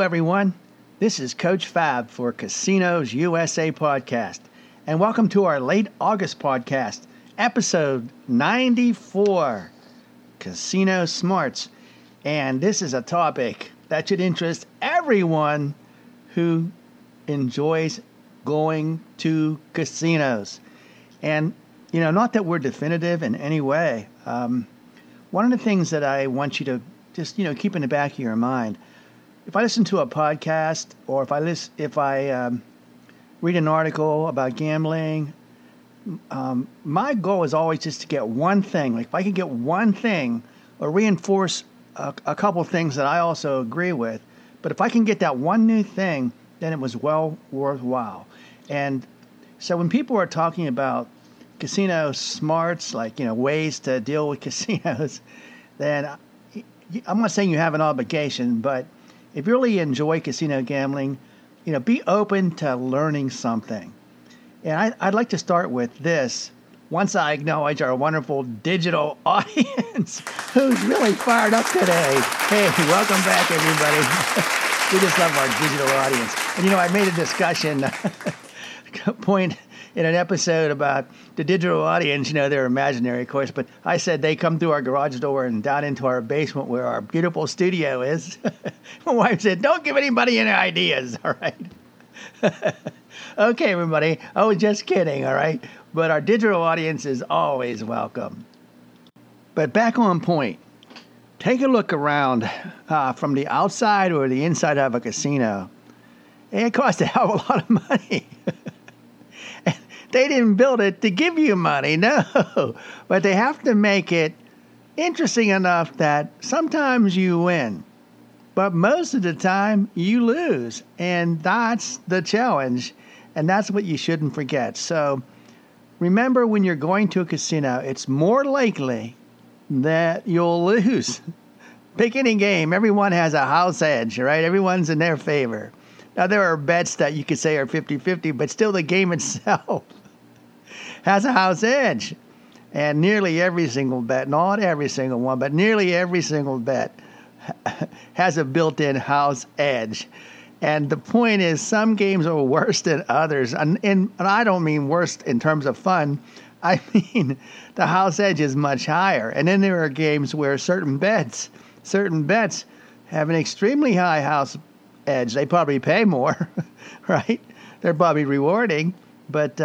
everyone. This is Coach Fab for Casinos USA podcast, and welcome to our late August podcast, episode 94, Casino Smarts. And this is a topic that should interest everyone who enjoys going to casinos. And, not that we're definitive in any way. One of the things that I want you to just, keep in the back of your mind, if I listen to a podcast or if I read an article about gambling, my goal is always just to get one thing. Like if I can get one thing or reinforce a couple things that I also agree with, but if I can get that one new thing, then it was well worthwhile. And so when people are talking about casino smarts, like, ways to deal with casinos, then I'm not saying you have an obligation, but if you really enjoy casino gambling, be open to learning something. And I'd like to start with this. Once I acknowledge our wonderful digital audience who's really fired up today. Hey, welcome back, everybody. We just love our digital audience. And, I made a discussion point in an episode about the digital audience. They're imaginary, of course, but I said they come through our garage door and down into our basement where our beautiful studio is. My wife said, don't give anybody any ideas, all right? Okay, everybody, I was just kidding, all right? But our digital audience is always welcome. But back on point, take a look around from the outside or the inside of a casino. It costs a hell of a lot of money. They didn't build it to give you money, no. But they have to make it interesting enough that sometimes you win. But most of the time, you lose. And that's the challenge. And that's what you shouldn't forget. So remember, when you're going to a casino, it's more likely that you'll lose. Pick any game. Everyone has a house edge, right? Everyone's in their favor. Now, there are bets that you could say are 50-50, but still the game itself has a house edge. And nearly every single bet, not every single one, but nearly every single bet has a built-in house edge. And the point is, some games are worse than others. And I don't mean worse in terms of fun. I mean the house edge is much higher. And then there are games where certain bets have an extremely high house edge. They probably pay more, right? They're probably rewarding. But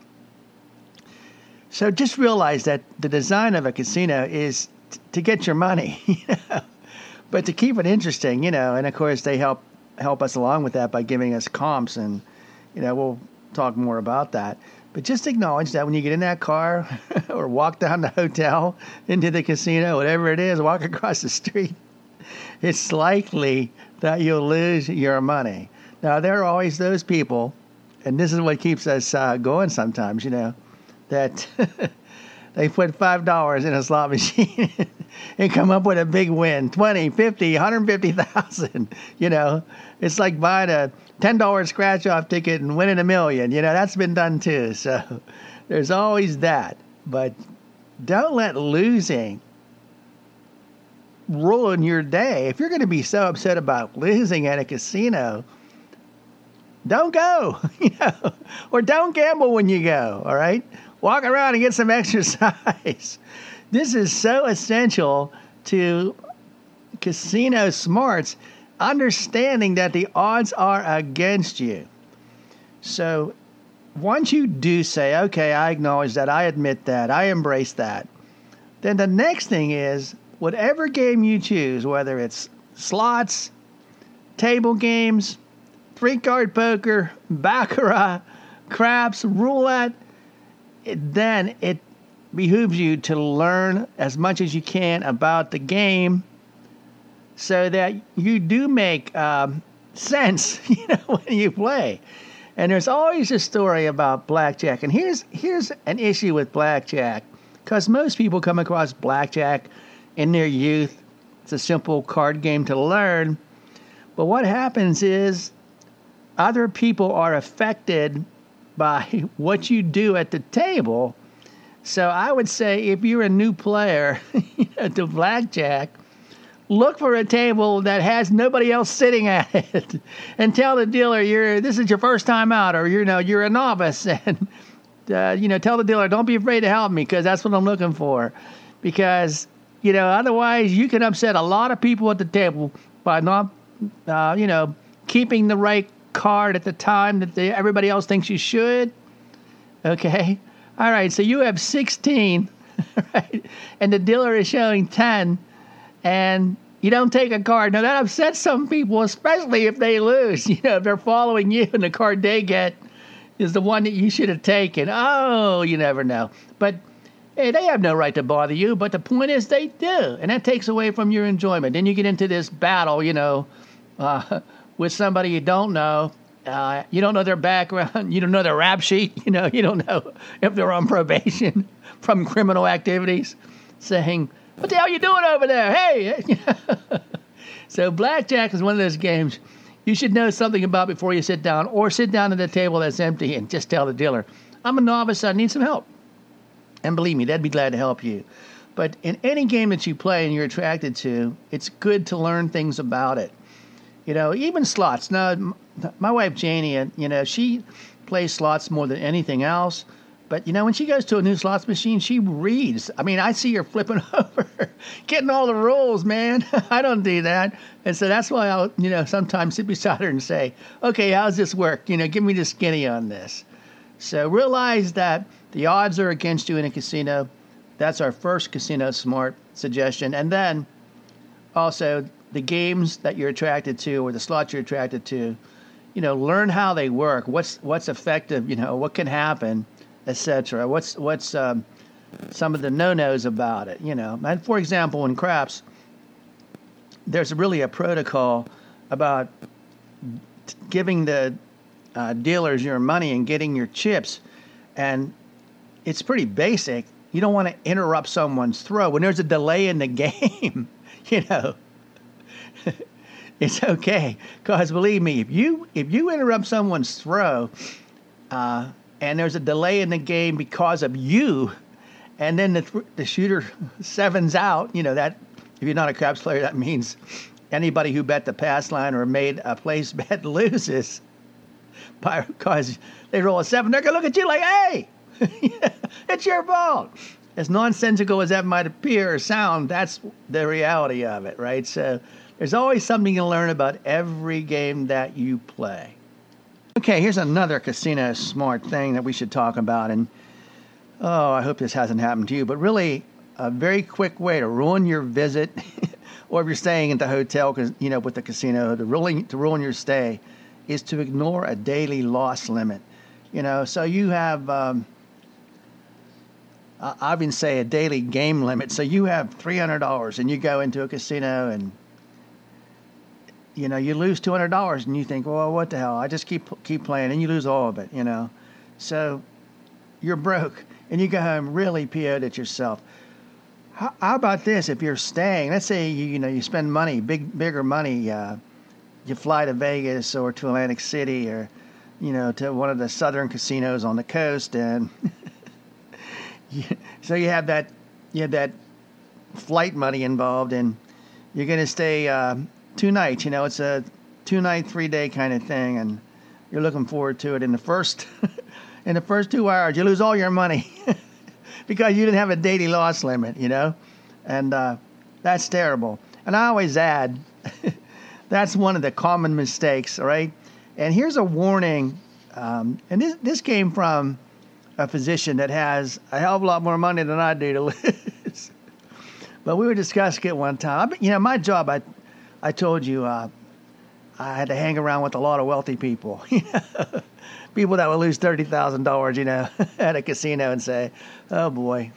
so just realize that the design of a casino is to get your money, but to keep it interesting, and of course they help us along with that by giving us comps, and we'll talk more about that. But just acknowledge that when you get in that car or walk down the hotel into the casino, whatever it is, walk across the street, it's likely that you'll lose your money. Now, there are always those people, and this is what keeps us going sometimes, that they put $5 in a slot machine and come up with a big win, 20, 50, 150,000, It's like buying a $10 scratch-off ticket and winning $1 million. That's been done too. So there's always that. But don't let losing ruin your day. If you're going to be so upset about losing at a casino, don't go, or don't gamble when you go, all right? Walk around and get some exercise. This is so essential to casino smarts, understanding that the odds are against you. So once you do say, okay, I acknowledge that, I admit that, I embrace that, then the next thing is, whatever game you choose, whether it's slots, table games, three-card poker, baccarat, craps, roulette, then it behooves you to learn as much as you can about the game so that you do make sense, when you play. And there's always a story about blackjack. And here's an issue with blackjack, because most people come across blackjack in their youth. It's a simple card game to learn. But what happens is other people are affected by what you do at the table. So I would say if you're a new player to blackjack, look for a table that has nobody else sitting at it, and tell the dealer this is your first time out, or you're a novice, and tell the dealer, don't be afraid to help me, because that's what I'm looking for, because otherwise you can upset a lot of people at the table by not keeping the right card at the time that everybody else thinks you should. Okay, all right. So you have 16, right, and the dealer is showing 10. And you don't take a card. Now, that upsets some people, especially if they lose. If they're following you and the card they get is the one that you should have taken. Oh, you never know. But, hey, they have no right to bother you. But the point is they do. And that takes away from your enjoyment. Then you get into this battle, with somebody you don't know. You don't know their background. You don't know their rap sheet. You don't know if they're on probation from criminal activities, saying, what the hell are you doing over there? Hey! So blackjack is one of those games you should know something about before you sit down, or sit down at a table that's empty and just tell the dealer, I'm a novice, I need some help. And believe me, they'd be glad to help you. But in any game that you play and you're attracted to, it's good to learn things about it. Even slots. Now, my wife Janie, she plays slots more than anything else. But, when she goes to a new slots machine, she reads. I mean, I see her flipping over, getting all the rules, man. I don't do that. And so that's why I'll, sometimes sit beside her and say, okay, how's this work? Give me the skinny on this. So realize that the odds are against you in a casino. That's our first Casino Smart suggestion. And then also the games that you're attracted to, or the slots you're attracted to, learn how they work. What's effective, what can happen, etc. What's some of the no-nos about it, And for example, in craps, there's really a protocol about giving the dealers your money and getting your chips, and it's pretty basic. You don't want to interrupt someone's throw when there's a delay in the game. It's okay, because believe me, if you interrupt someone's throw, and there's a delay in the game because of you, and then the shooter sevens out, that if you're not a craps player, that means anybody who bet the pass line or made a place bet loses, because they roll a 7. They're going to look at you like, hey, it's your fault. As nonsensical as that might appear or sound, that's the reality of it, right? So there's always something to learn about every game that you play. Okay, here's another Casino Smart thing that we should talk about. And, I hope this hasn't happened to you, but really a very quick way to ruin your visit, or if you're staying at the hotel, with the casino, to ruin your stay, is to ignore a daily loss limit. So you have, I even say a daily game limit. So you have $300 and you go into a casino and, you lose $200 and you think, well, what the hell? I just keep playing, and you lose all of it, So you're broke and you go home really PO'd at yourself. How about this? If you're staying, let's say you spend money, bigger money, you fly to Vegas or to Atlantic City or to one of the southern casinos on the coast, and so you have that flight money involved, and you're going to stay 2 nights. It's a 2-night, 3-day kind of thing, and you're looking forward to it. In the first 2 hours, you lose all your money because you didn't have a daily loss limit, and that's terrible. And I always add, that's one of the common mistakes, all right? And here's a warning, and this came from a physician that has a hell of a lot more money than I do to lose. But we were discussing it one time. My job, I told you, I had to hang around with a lot of wealthy people, people that would lose $30,000, at a casino and say, oh boy,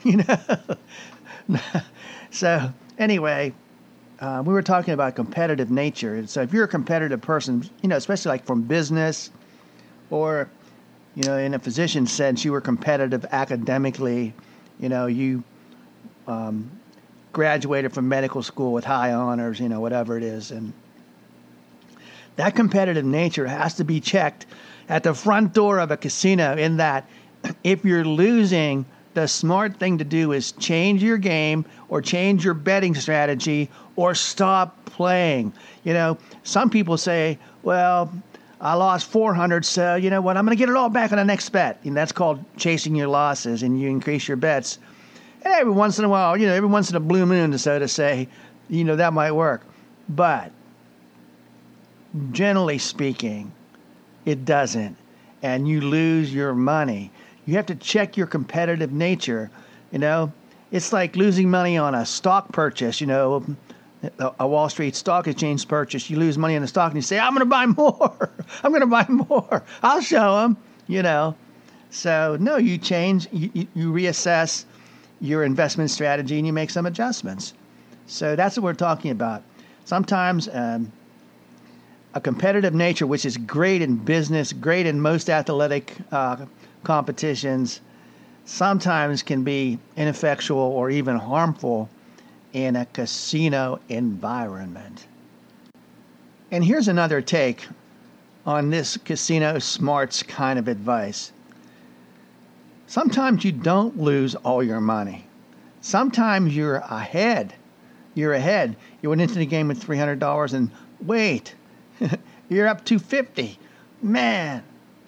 So anyway, we were talking about competitive nature. And so if you're a competitive person, especially like from business, or, in a physician's sense, you were competitive academically, you graduated from medical school with high honors, whatever it is. And that competitive nature has to be checked at the front door of a casino, in that if you're losing, the smart thing to do is change your game or change your betting strategy, or stop playing. Some people say, well, I lost 400, so you know what? I'm going to get it all back on the next bet. And that's called chasing your losses, and you increase your bets. And every once in a while, every once in a blue moon, so to say, that might work. But generally speaking, it doesn't. And you lose your money. You have to check your competitive nature. It's like losing money on a stock purchase, a Wall Street stock exchange purchase. You lose money on the stock and you say, I'm going to buy more. I'm going to buy more. I'll show them, So, no, you change, you reassess your investment strategy and you make some adjustments. So that's what we're talking about. Sometimes a competitive nature, which is great in business, great in most athletic competitions, sometimes can be ineffectual or even harmful in a casino environment. And here's another take on this casino smarts kind of advice. Sometimes you don't lose all your money. Sometimes you're ahead. You went into the game with $300 and wait, you're up $250. Man,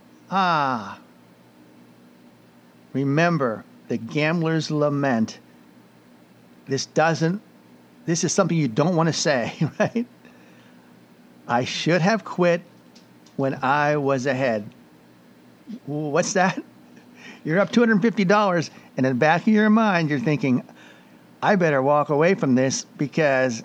remember the gambler's lament. This is something you don't want to say, right? I should have quit when I was ahead. What's that? You're up $250, and in the back of your mind, you're thinking, I better walk away from this because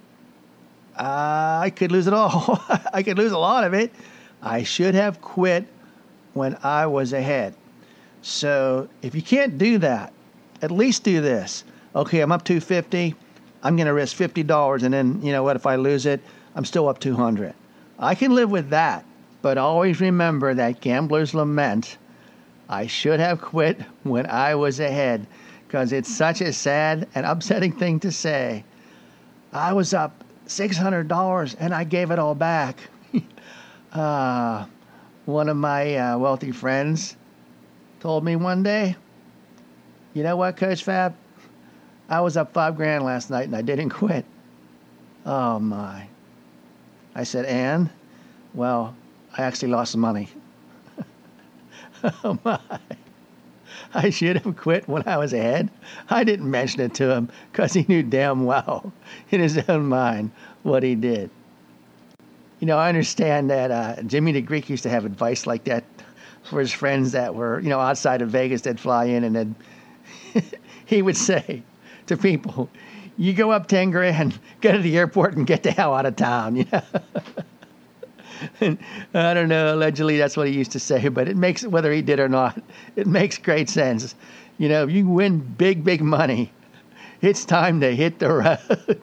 I could lose it all. I could lose a lot of it. I should have quit when I was ahead. So if you can't do that, at least do this. Okay, I'm up $250. I'm going to risk $50, and then, you know what, if I lose it, I'm still up $200. I can live with that, but always remember that gambler's lament. I should have quit when I was ahead, because it's such a sad and upsetting thing to say. I was up $600 and I gave it all back. One of my wealthy friends told me one day, you know what, Coach Fab? I was up $5,000 last night and I didn't quit. Oh my. I said, and? Well, I actually lost some money. Oh my. I should have quit when I was ahead. I didn't mention it to him because he knew damn well in his own mind what he did. I understand that Jimmy the Greek used to have advice like that for his friends that were, outside of Vegas. They'd fly in and then he would say to people, you go up $10,000, go to the airport and get the hell out of town. And I don't know, allegedly that's what he used to say, but it makes, whether he did or not, it makes great sense. If you win big money, it's time to hit the road.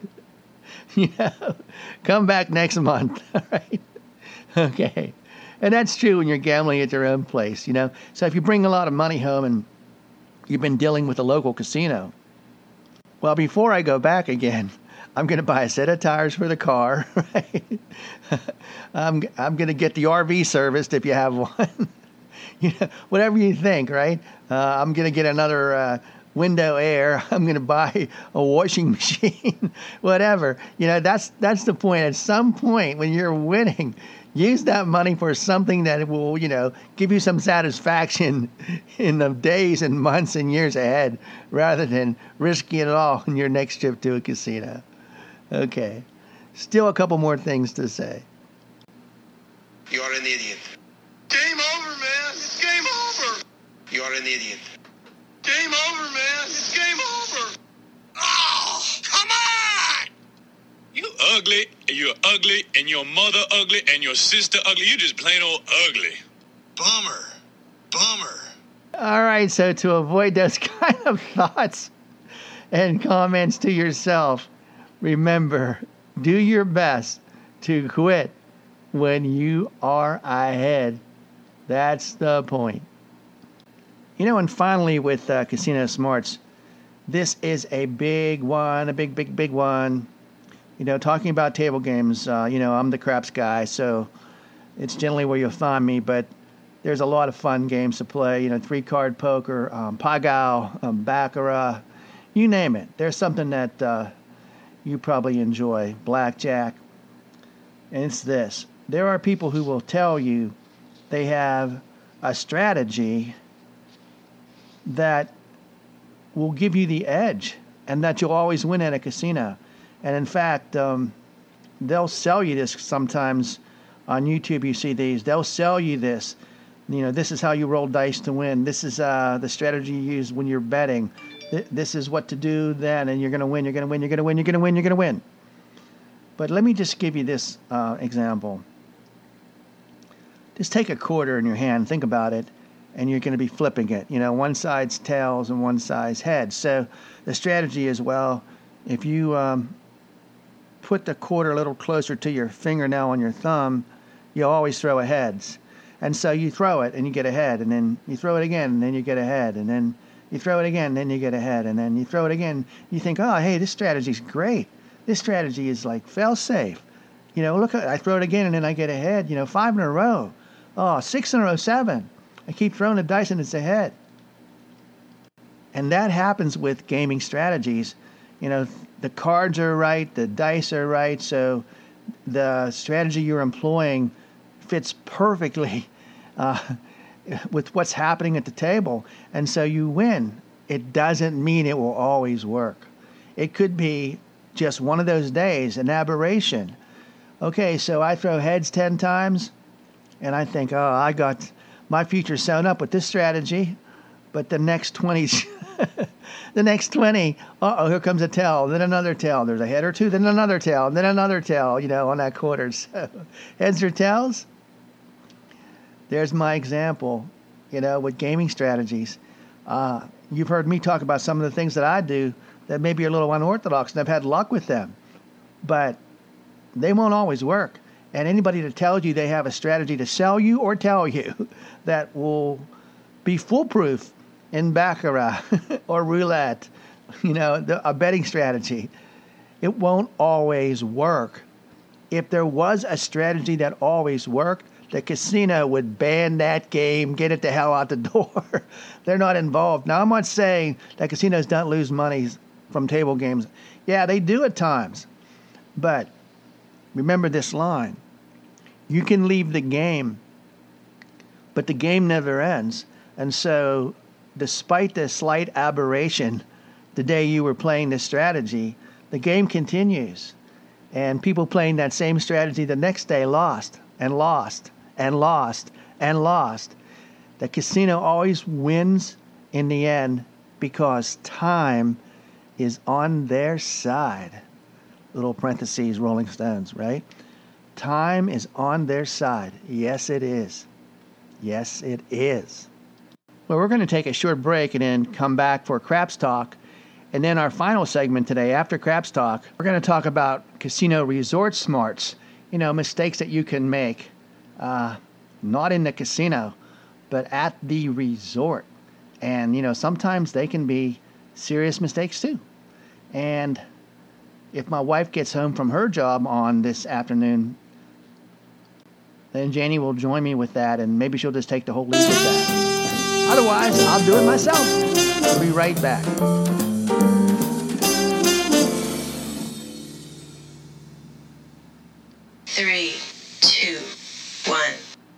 Come back next month, all right? Okay. And that's true when you're gambling at your own place, So if you bring a lot of money home and you've been dealing with a local casino, well, before I go back again, I'm going to buy a set of tires for the car, right? I'm going to get the RV serviced if you have one. Whatever you think, right? I'm going to get another window air. I'm going to buy a washing machine, whatever. That's the point. At some point when you're winning, use that money for something that will, give you some satisfaction in the days and months and years ahead, rather than risking it all in your next trip to a casino. Okay. Still a couple more things to say. You're an idiot. Game over, man. It's game over. You're an idiot. Game over, man. It's game over. Oh, come on! You ugly, and you're ugly, and your mother ugly, and your sister ugly. You just plain old ugly. Bummer. All right, so to avoid those kind of thoughts and comments to yourself, remember, do your best to quit when you are ahead. That's the point. And finally with Casino Smarts, this is a big one, a big one. Talking about table games, I'm the craps guy, so it's generally where you'll find me, but there's a lot of fun games to play, 3-card poker, Pagao, Baccarat, you name it. There's something that you probably enjoy, blackjack. And it's this. There are people who will tell you they have a strategy that will give you the edge and that you'll always win at a casino. And in fact, they'll sell you this sometimes on YouTube. You see these. They'll sell you this. This is how you roll dice to win. This is the strategy you use when you're betting. This is what to do then, and you're going to win, you're going to win, you're going to win, you're going to win, you're going to win. But let me just give you this example. Just take a quarter in your hand, think about it, and you're going to be flipping it. One side's tails and one side's heads. So the strategy is, well, if you put the quarter a little closer to your fingernail on your thumb, you'll always throw a heads. And so you throw it and you get ahead, and then you throw it again and then you get ahead, and then you throw it again and then you get ahead, and then you throw it again. You think, oh, hey, this strategy's great. This strategy is like fail-safe. Look, I throw it again and then I get ahead. 5 in a row. Oh, 6 in a row, 7. I keep throwing the dice and it's ahead. And that happens with gaming strategies. The cards are right, the dice are right, so the strategy you're employing fits perfectly with what's happening at the table. And so you win. It doesn't mean it will always work. It could be just one of those days, an aberration. Okay, so I throw heads 10 times, and I think, oh, I got my future sewn up with this strategy. But the next 20, here comes a tail, then another tail. There's a head or two, then another tail, and then another tail, on that quarter. So heads or tails? There's my example, with gaming strategies. You've heard me talk about some of the things that I do that maybe are a little unorthodox, and I've had luck with them. But they won't always work. And anybody that tells you they have a strategy to sell you or tell you that will be foolproof in baccarat or roulette, a betting strategy, it won't always work. If there was a strategy that always worked, the casino would ban that game, get it the hell out the door. They're not involved. Now, I'm not saying that casinos don't lose money from table games. Yeah, they do at times. But remember this line. You can leave the game, but the game never ends. And so, despite the slight aberration the day you were playing this strategy, the game continues. And people playing that same strategy the next day lost and lost and lost and lost. The casino always wins in the end because time is on their side. Little parentheses, Rolling Stones, right? Time is on their side. Yes, it is. Yes, it is. Well, we're going to take a short break and then come back for Craps Talk. And then our final segment today, after Craps Talk, we're going to talk about casino resort smarts. Mistakes that you can make, not in the casino, but at the resort. And, sometimes they can be serious mistakes too. And if my wife gets home from her job on this afternoon, then Janie will join me with that, and maybe she'll just take the whole lead with that. Otherwise, I'll do it myself. We'll be right back. Three, two, one.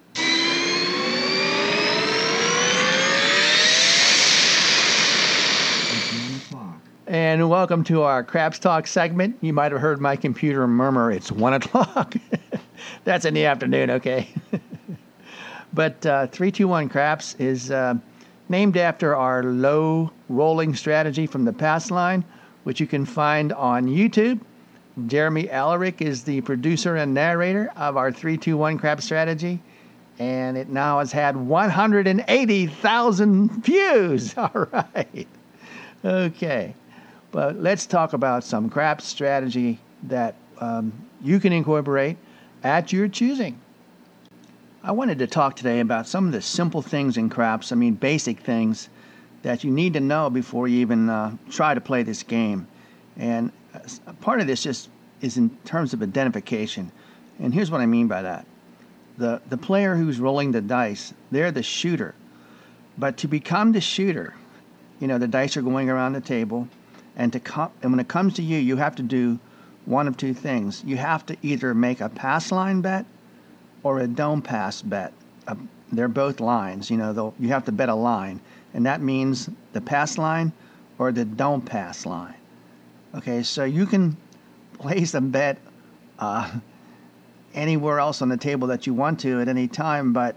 And welcome to our Craps Talk segment. You might have heard my computer murmur, it's 1 o'clock. That's in the afternoon, okay? But 321 Craps is named after our low rolling strategy from the past line, which you can find on YouTube. Jeremy Alaric is the producer and narrator of our 321 Craps strategy, and it now has had 180,000 views. All right. Okay. But let's talk about some craps strategy that you can incorporate at your choosing. I wanted to talk today about some of the simple things in craps, basic things that you need to know before you even try to play this game. And part of this just is in terms of identification. And here's what I mean by that. The player who's rolling the dice, they're the shooter. But to become the shooter, the dice are going around the table, and when it comes to you, you have to do one of two things. You have to either make a pass line bet or a don't pass bet. They're both lines. You have to bet a line, and that means the pass line or the don't pass line. Okay, so you can place a bet anywhere else on the table that you want to at any time, but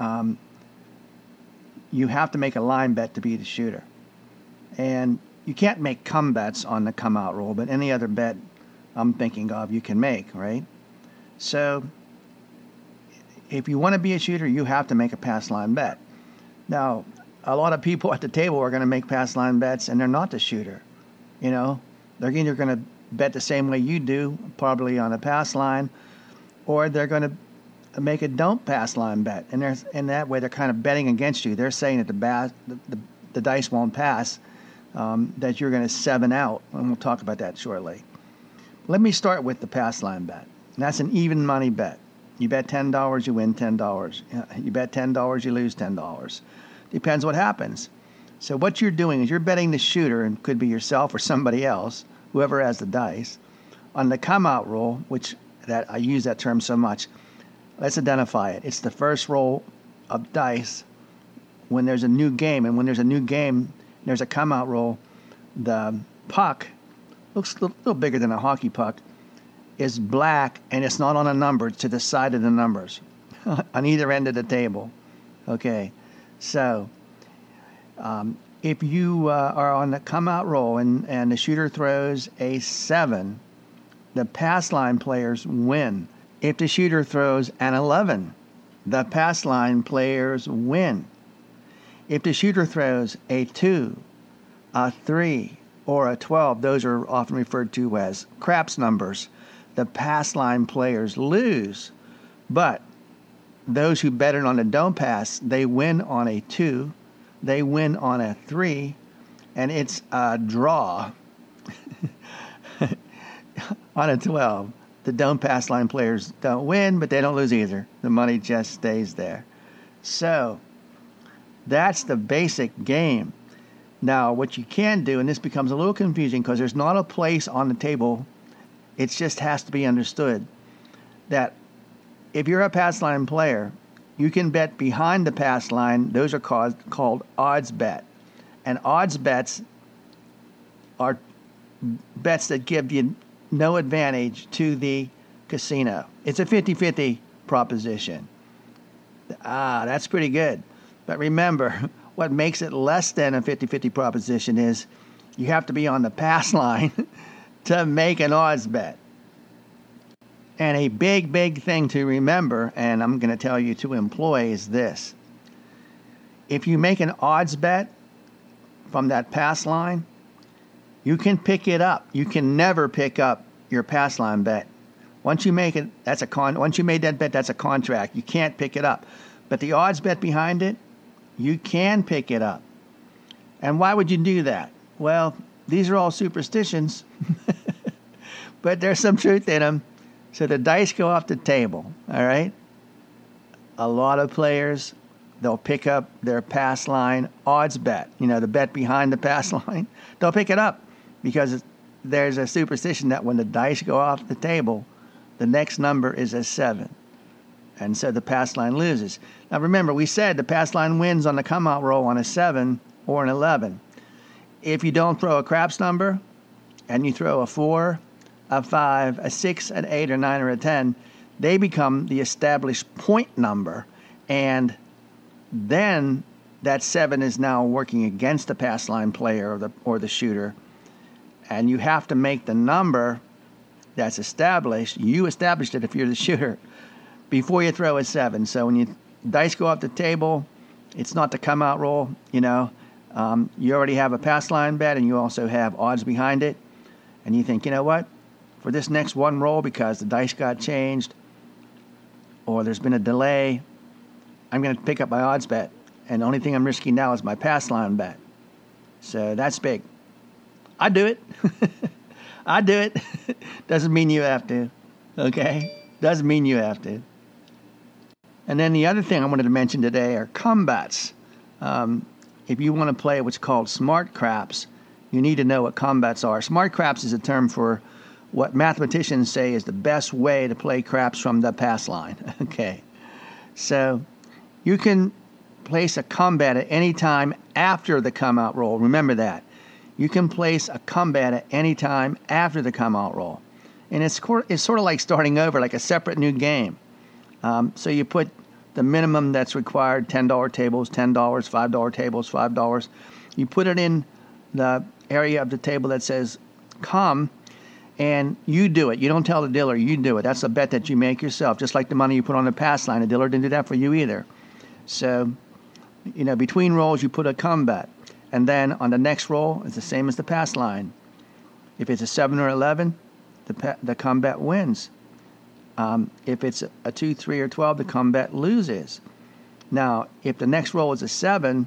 you have to make a line bet to be the shooter. And you can't make come bets on the come out rule, but any other bet I'm thinking of you can make, right? So if you want to be a shooter, you have to make a pass line bet. Now, a lot of people at the table are going to make pass line bets, and they're not the shooter. They're either going to bet the same way you do, probably on a pass line, or they're going to make a don't pass line bet. And in that way, they're kind of betting against you. They're saying that the dice won't pass, that you're going to 7 out, and we'll talk about that shortly. Let me start with the pass line bet. And that's an even money bet. You bet $10, you win $10. You bet $10, you lose $10. Depends what happens. So what you're doing is you're betting the shooter, and could be yourself or somebody else, whoever has the dice, on the come out roll, which that I use that term so much. Let's identify it. It's the first roll of dice when there's a new game, and when there's a new game, there's a come out roll. The puck looks a little bigger than a hockey puck, is black, and it's not on a number. It's to the side of the numbers on either end of the table. Okay, so if you are on the come-out roll and the shooter throws a 7, the pass line players win. If the shooter throws an 11, the pass line players win. If the shooter throws a 2, a 3, or a 12, those are often referred to as craps numbers, the pass line players lose. But those who betted on a don't pass, they win on a 2, they win on a 3, and it's a draw on a 12. The don't pass line players don't win, but they don't lose either. The money just stays there. So that's the basic game. Now, what you can do, and this becomes a little confusing because there's not a place on the table, it just has to be understood that if you're a pass line player, you can bet behind the pass line. Those are called odds bet. And odds bets are bets that give you no advantage to the casino. It's a 50-50 proposition. That's pretty good. But remember, what makes it less than a 50-50 proposition is you have to be on the pass line to make an odds bet. And a big thing to remember, and I'm going to tell you to employ, is this. If you make an odds bet from that pass line, you can pick it up. You can never pick up your pass line bet. Once you make it, once you made that bet, that's a contract. You can't pick it up. But the odds bet behind it, you can pick it up. And why would you do that? Well, these are all superstitions, but there's some truth in them. So the dice go off the table, all right? A lot of players, they'll pick up their pass line odds bet, the bet behind the pass line. They'll pick it up because there's a superstition that when the dice go off the table, the next number is a 7. And so the pass line loses. Now remember, we said the pass line wins on the come-out roll on a 7 or an 11. If you don't throw a craps number and you throw a 4, a 5, a 6, an 8, or 9, or a 10, they become the established point number. And then that 7 is now working against the pass line player or the shooter. And you have to make the number that's established. You established it if you're the shooter before you throw a 7. So when you dice go off the table, it's not the come out roll. You already have a pass line bet and you also have odds behind it. And you think, you know what? For this next one roll, because the dice got changed or there's been a delay, I'm going to pick up my odds bet. And the only thing I'm risking now is my pass line bet. So that's big. I do it. I do it. Doesn't mean you have to. Okay? Doesn't mean you have to. And then the other thing I wanted to mention today are combats. If you want to play what's called smart craps, you need to know what combats are. Smart craps is a term for what mathematicians say is the best way to play craps from the pass line. Okay. So you can place a come bet at any time after the come out roll. Remember that. You can place a come bet at any time after the come out roll. And it's sort of like starting over, like a separate new game. So you put the minimum that's required, $10 tables, $10, $5 tables, $5. You put it in the area of the table that says come, and you do it. You don't tell the dealer, you do it. That's a bet that you make yourself, just like the money you put on the pass line. The dealer didn't do that for you either. So, between rolls, you put a come bet. And then on the next roll, it's the same as the pass line. If it's a 7 or 11, the come bet wins. If it's a 2, 3, or 12, the come bet loses. Now, if the next roll is a 7,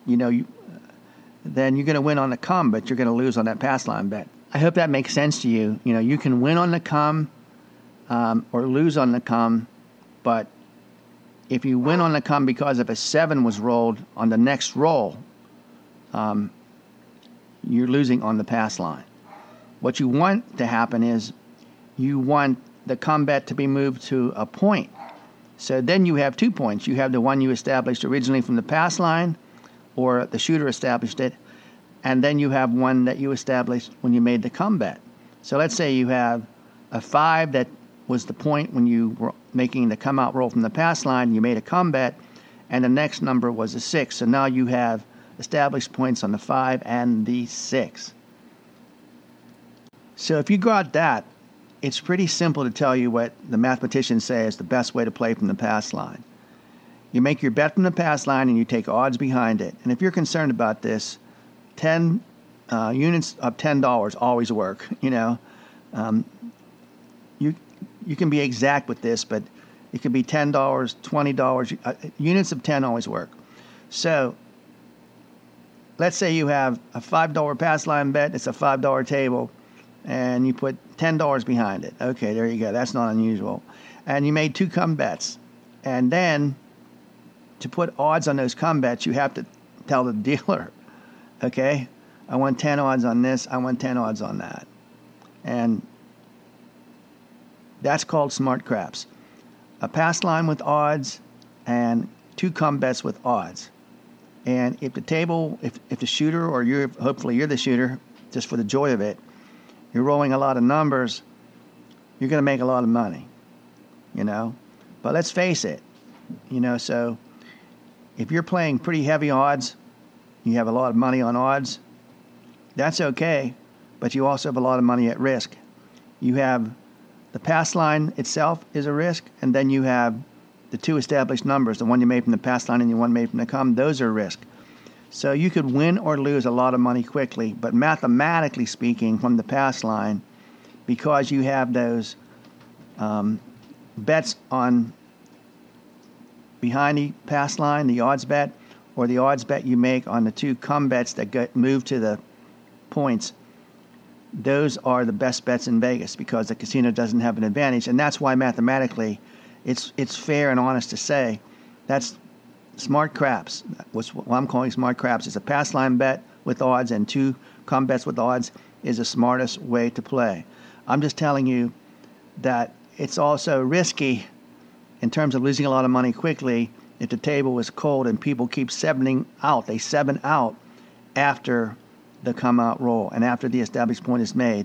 then you're going to win on the come, but you're going to lose on that pass line bet. I hope that makes sense to you. You can win on the come or lose on the come, but if you win on the come because if a 7 was rolled on the next roll, you're losing on the pass line. What you want to happen is you want the come bet to be moved to a point. So then you have 2 points. You have the one you established originally from the pass line, or the shooter established it, and then you have one that you established when you made the come bet. So let's say you have a 5 that was the point when you were making the come out roll from the pass line, you made a come bet, and the next number was a 6. So now you have established points on the 5 and the 6. So if you got that, it's pretty simple to tell you what the mathematicians say is the best way to play from the pass line. You make your bet from the pass line and you take odds behind it. And if you're concerned about this, 10 units of $10 always work. You can be exact with this, but it could be $10, $20. Units of 10 always work. So let's say you have a $5 pass line bet. It's a $5 table, and you put $10 behind it. Okay, there you go. That's not unusual. And you made 2 come bets. And then to put odds on those come bets, you have to tell the dealer, okay, I want 10 odds on this, I want 10 odds on that. And that's called smart craps. A pass line with odds and 2 come bets with odds. And if the table, if the shooter, or hopefully you're the shooter, just for the joy of it, you're rolling a lot of numbers, you're going to make a lot of money, But let's face it, so if you're playing pretty heavy odds, you have a lot of money on odds, that's okay, but you also have a lot of money at risk. You have the pass line itself is a risk, and then you have the 2 established numbers, the one you made from the pass line and the one made from the come, those are a risk. So you could win or lose a lot of money quickly, but mathematically speaking, from the pass line, because you have those bets on behind the pass line, the odds bet, or the odds bet you make on the 2 come bets that get moved to the points, those are the best bets in Vegas because the casino doesn't have an advantage, and that's why mathematically it's fair and honest to say that's smart craps. What I'm calling smart craps is a pass line bet with odds and 2 come bets with odds is the smartest way to play. I'm just telling you that it's also risky in terms of losing a lot of money quickly if the table is cold and people keep 7ing out. They 7 out after the come out roll and after the established point is made.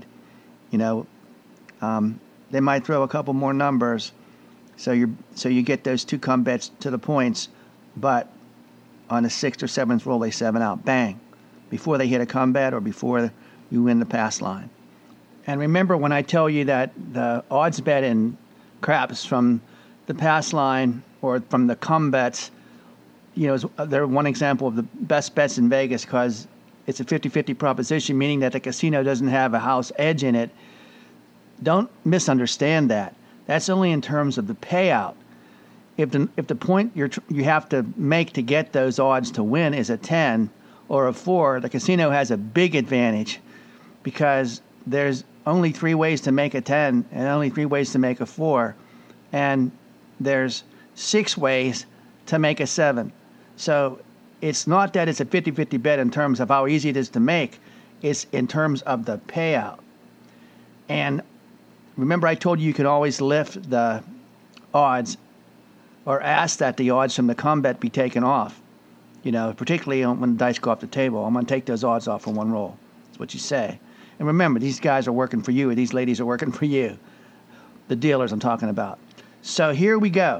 They might throw a couple more numbers, so you get those 2 come bets to the points, but on the 6th or 7th roll they 7 out, bang, before they hit a come bet or before you win the pass line. And remember when I tell you that the odds bet in craps from the pass line or from the come bets, they're one example of the best bets in Vegas because it's a 50-50 proposition, meaning that the casino doesn't have a house edge in it. Don't misunderstand that. That's only in terms of the payout. If the point you have to make to get those odds to win is a 10 or a 4, the casino has a big advantage because there's only 3 ways to make a 10 and only 3 ways to make a 4, and there's 6 ways to make a 7. So it's not that it's a 50-50 bet in terms of how easy it is to make. It's in terms of the payout. And remember I told you can always lift the odds or ask that the odds from the combat be taken off. Particularly when the dice go off the table. I'm going to take those odds off in one roll. That's what you say. And remember, these guys are working for you, or these ladies are working for you. The dealers I'm talking about. So here we go.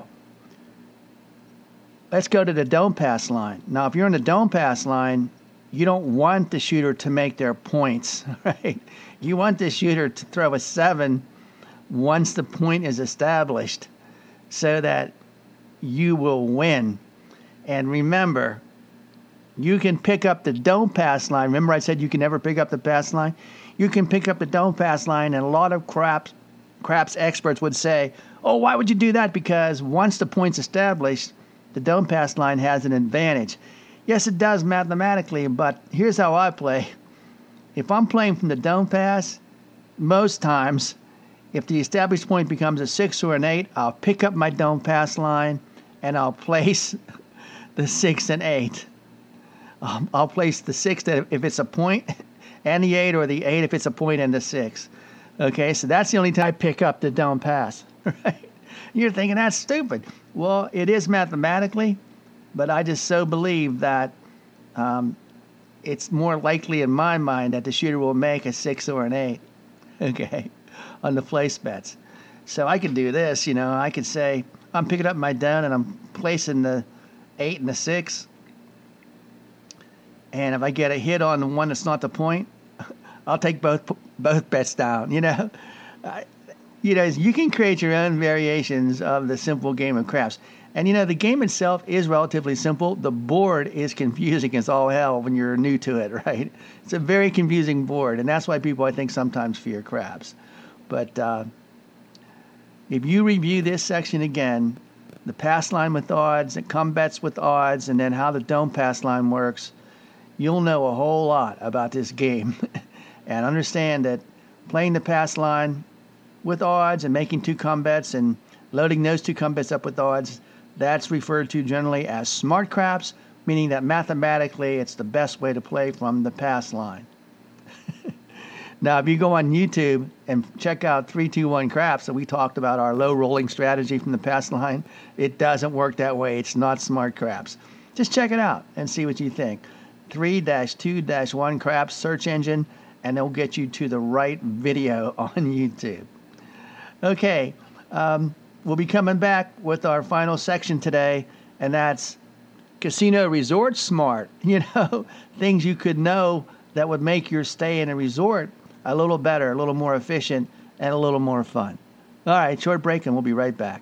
Let's go to the don't pass line. Now, if you're in the don't pass line, you don't want the shooter to make their points, right? You want the shooter to throw a 7 once the point is established so that you will win. And remember, you can pick up the don't pass line. Remember I said you can never pick up the pass line? You can pick up the don't pass line, and a lot of craps experts would say, oh, why would you do that? Because once the point's established, the don't pass line has an advantage. Yes, it does mathematically, but here's how I play. If I'm playing from the don't pass, most times, if the established point becomes a 6 or an 8, I'll pick up my don't pass line and I'll place the 6 and 8. I'll place the 6 if it's a point and the 8, or the 8 if it's a point and the 6. Okay, so that's the only time I pick up the don't pass. Right? You're thinking that's stupid. Well, it is mathematically, but I just so believe that it's more likely in my mind that the shooter will make a 6 or an 8. Okay, on the place bets. So I could do this. I could say I'm picking up my don't and I'm placing the 8 and the 6. And if I get a hit on the one that's not the point, I'll take both bets down. You can create your own variations of the simple game of craps. And the game itself is relatively simple. The board is confusing as all hell when you're new to it, right? It's a very confusing board, and that's why people, I think, sometimes fear craps. But if you review this section again, the pass line with odds, the come bets with odds, and then how the don't pass line works, you'll know a whole lot about this game. And understand that playing the pass line with odds and making 2 come bets and loading those 2 come bets up with odds, that's referred to generally as smart craps, meaning that mathematically it's the best way to play from the pass line. Now, if you go on YouTube and check out 3-2-1 Craps, and we talked about our low rolling strategy from the pass line, it doesn't work that way. It's not smart craps. Just check it out and see what you think. 3-2-1 Craps search engine, and it'll get you to the right video on YouTube. Okay, we'll be coming back with our final section today, and that's Casino Resort Smart. Things you could know that would make your stay in a resort a little better, a little more efficient, and a little more fun. All right, short break, and we'll be right back.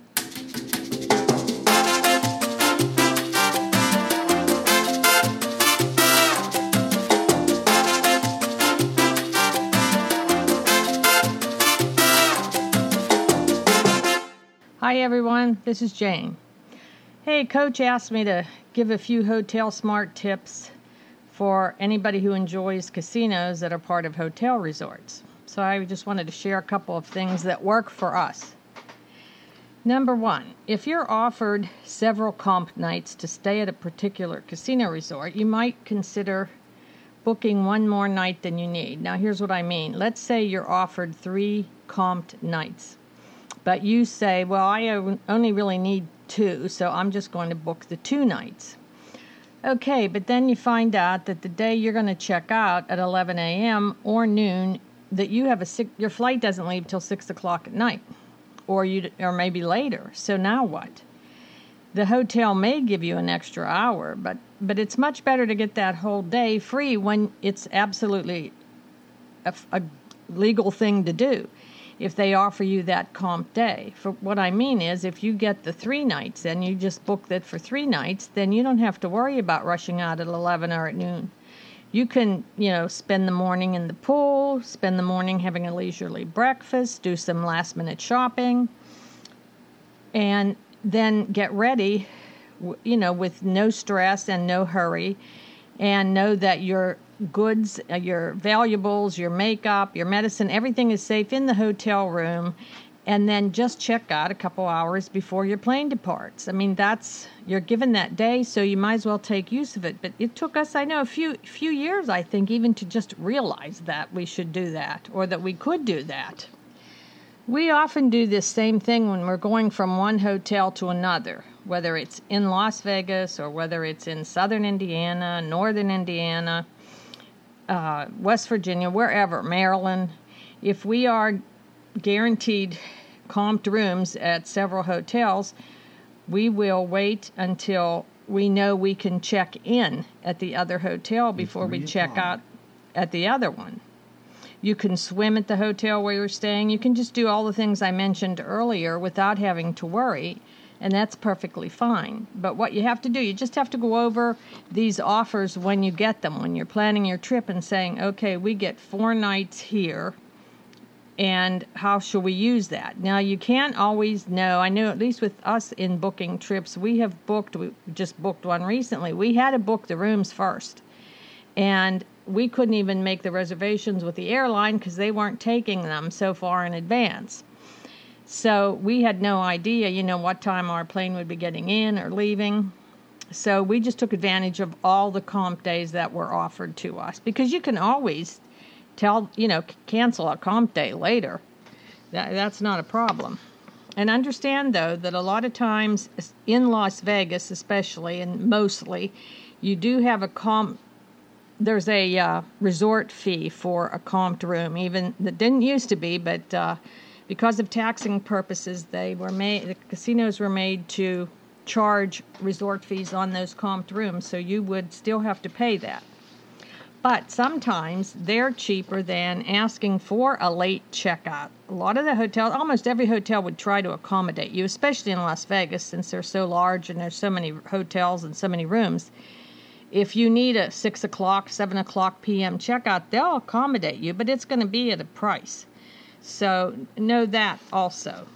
Hi everyone, this is Jane. Hey, Coach asked me to give a few hotel smart tips for anybody who enjoys casinos that are part of hotel resorts. So I just wanted to share a couple of things that work for us. Number 1, if you're offered several comp nights to stay at a particular casino resort, you might consider booking one more night than you need. Now here's what I mean. Let's say you're offered 3 comped nights. But you say, well, I only really need 2, so I'm just going to book the 2 nights. Okay, but then you find out that the day you're going to check out at 11 a.m. or noon, that you have your flight doesn't leave till 6 o'clock at night, or maybe later. So now what? The hotel may give you an extra hour, but it's much better to get that whole day free when it's absolutely a legal thing to do. If they offer you that comp day. For what I mean is, if you get the 3 nights and you just book that for 3 nights, then you don't have to worry about rushing out at 11 or at noon. You can, spend the morning in the pool, spend the morning having a leisurely breakfast, do some last-minute shopping, and then get ready, with no stress and no hurry, and know that your goods, your valuables, your makeup, your medicine, everything is safe in the hotel room, and then just check out a couple hours before your plane departs. I mean, you're given that day, so you might as well take use of it. But it took us, I know, a few years, I think, even to just realize that we should do that, or that we could do that. We often do this same thing when we're going from one hotel to another, whether it's in Las Vegas or whether it's in southern Indiana, northern Indiana, West Virginia, wherever, Maryland. If we are guaranteed comped rooms at several hotels, we will wait until we know we can check in at the other hotel before we check out at the other one. You can swim at the hotel where you're staying. You can just do all the things I mentioned earlier without having to worry, and that's perfectly fine. But what you have to do, you just have to go over these offers when you get them, when you're planning your trip and saying, okay, we get 4 nights here, and how shall we use that? Now, you can't always know. I know at least with us in booking trips, we just booked one recently. We had to book the rooms first, and we couldn't even make the reservations with the airline because they weren't taking them so far in advance. So we had no idea, what time our plane would be getting in or leaving. So we just took advantage of all the comp days that were offered to us, because you can always cancel a comp day later. That's not a problem. And understand, though, that a lot of times in Las Vegas especially, and mostly, you do have a comp. There's a resort fee for a comped room. Even that didn't used to be, but because of taxing purposes, the casinos were made to charge resort fees on those comped rooms, so you would still have to pay that. But sometimes they're cheaper than asking for a late checkout. A lot of the hotels, almost every hotel would try to accommodate you, especially in Las Vegas, since they're so large and there's so many hotels and so many rooms. If you need a 6 o'clock, 7 o'clock p.m. checkout, they'll accommodate you, but it's going to be at a price. So know that also.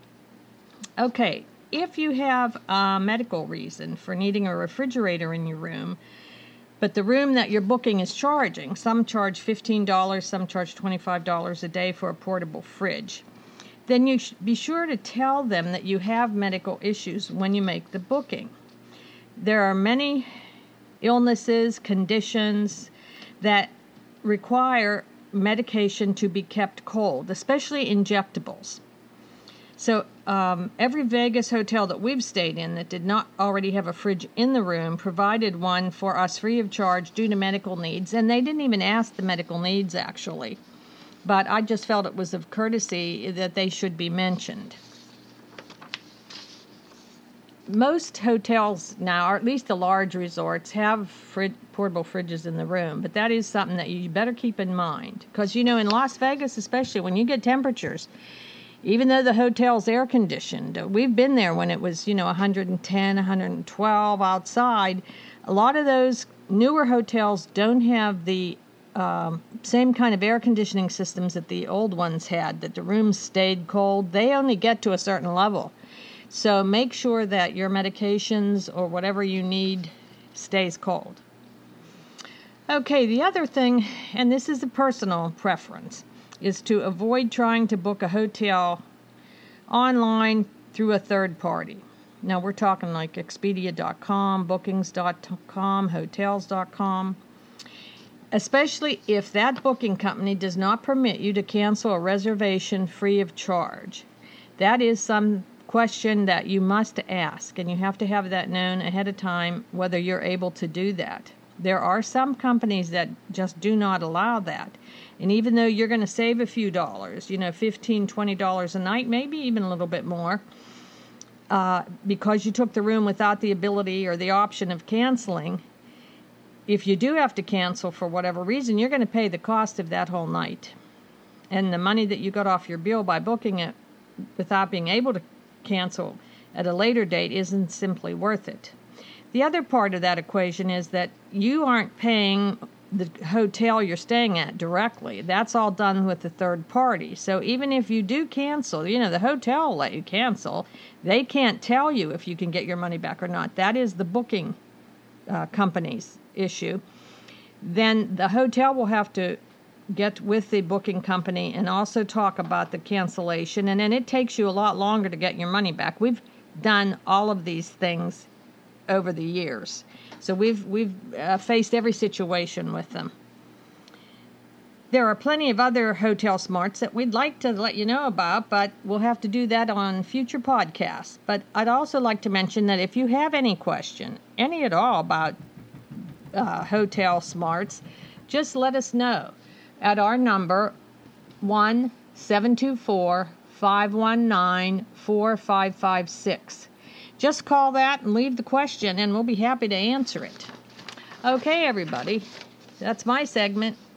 Okay, if you have a medical reason for needing a refrigerator in your room, but the room that you're booking is charging, some charge $15, some charge $25 a day for a portable fridge, then you should be sure to tell them that you have medical issues when you make the booking. There are many illnesses, conditions that require medication to be kept cold, especially injectables. So every Vegas hotel that we've stayed in that did not already have a fridge in the room provided one for us free of charge due to medical needs, and they didn't even ask the medical needs, actually. But I just felt it was of courtesy that they should be mentioned. Most hotels now, or at least the large resorts, have portable fridges in the room, but that is something that you better keep in mind. Because, in Las Vegas, especially when you get temperatures, even though the hotel's air conditioned, we've been there when it was, 110, 112 outside. A lot of those newer hotels don't have the same kind of air conditioning systems that the old ones had, that the rooms stayed cold. They only get to a certain level. So make sure that your medications or whatever you need stays cold. Okay, the other thing, and this is a personal preference, is to avoid trying to book a hotel online through a third party. Now we're talking like Expedia.com, Bookings.com, Hotels.com, especially if that booking company does not permit you to cancel a reservation free of charge. That is some question that you must ask, and you have to have that known ahead of time whether you're able to do that. There are some companies that just do not allow that. And even though you're going to save a few dollars, $15, $20 a night, maybe even a little bit more, because you took the room without the ability or the option of canceling, if you do have to cancel for whatever reason, you're going to pay the cost of that whole night. And the money that you got off your bill by booking it without being able to cancel at a later date isn't simply worth it. The other part of that equation is that you aren't paying the hotel you're staying at directly. That's all done with the third party. So even if you do cancel, the hotel will let you cancel. They can't tell you if you can get your money back or not. That is the booking company's issue. Then the hotel will have to get with the booking company and also talk about the cancellation, and then it takes you a lot longer to get your money back. We've done all of these things over the years, so we've faced every situation with them. There are plenty of other hotel smarts that we'd like to let you know about, but we'll have to do that on future podcasts. But I'd also like to mention that if you have any question, any at all about hotel smarts, just let us know at our number 1-724-519-4556. Just call that and leave the question, and we'll be happy to answer it. Okay, everybody, that's my segment.